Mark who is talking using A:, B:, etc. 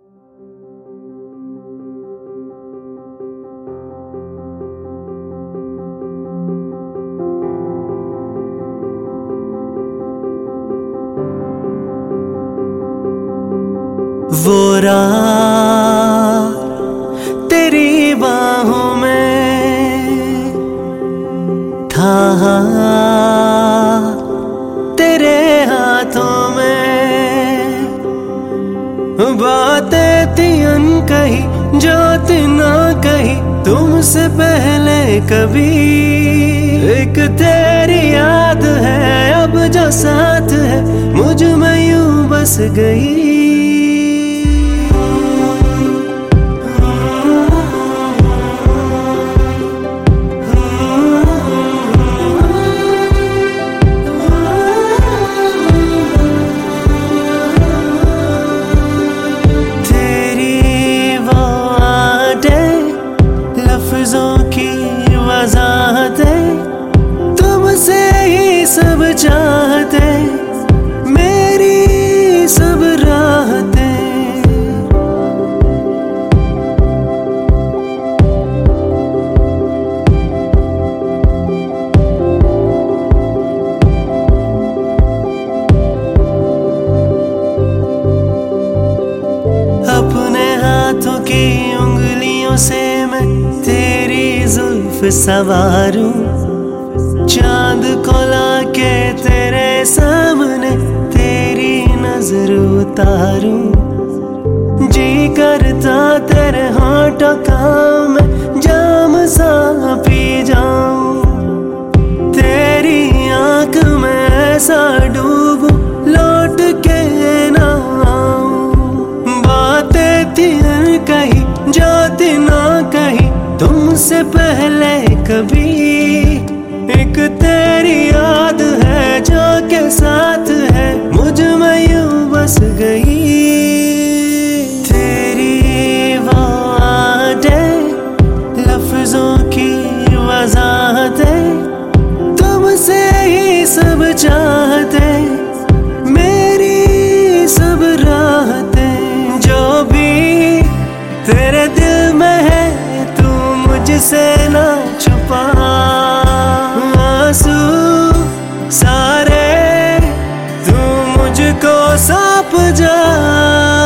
A: वो रात तेरी बाहों में था, तेरे हाथों में बातें थी अनकही जो ना कही तुमसे पहले कभी। एक तेरी याद है अब जो साथ है मुझ में यूं बस गई। तुमसे ही सब चाहते मेरी सब राहतें। अपने हाथों की उंगलियों से मैं तेरी जुल्फ सवारूं, चांद को लाके तेरे सामने तेरी नजर उतारूं। जी करता तेरे होठों का मैं जाम सा पी जाऊं, तेरी आंख में ऐसा डूबूं लौट के ना आऊं। बातें थी कही जो ना कही तुमसे पहले कभी। एक तेरी याद है जो के साथ है मुझ में यूं बस गई। तेरी वो आदतें लफ्जों की वजाहतें तुमसे ही सब चाहते मेरी सब राहतें। जो भी तेरे दिल में है तू मुझसे ना छुपा, आंसू सारे तू मुझको सौंप जा।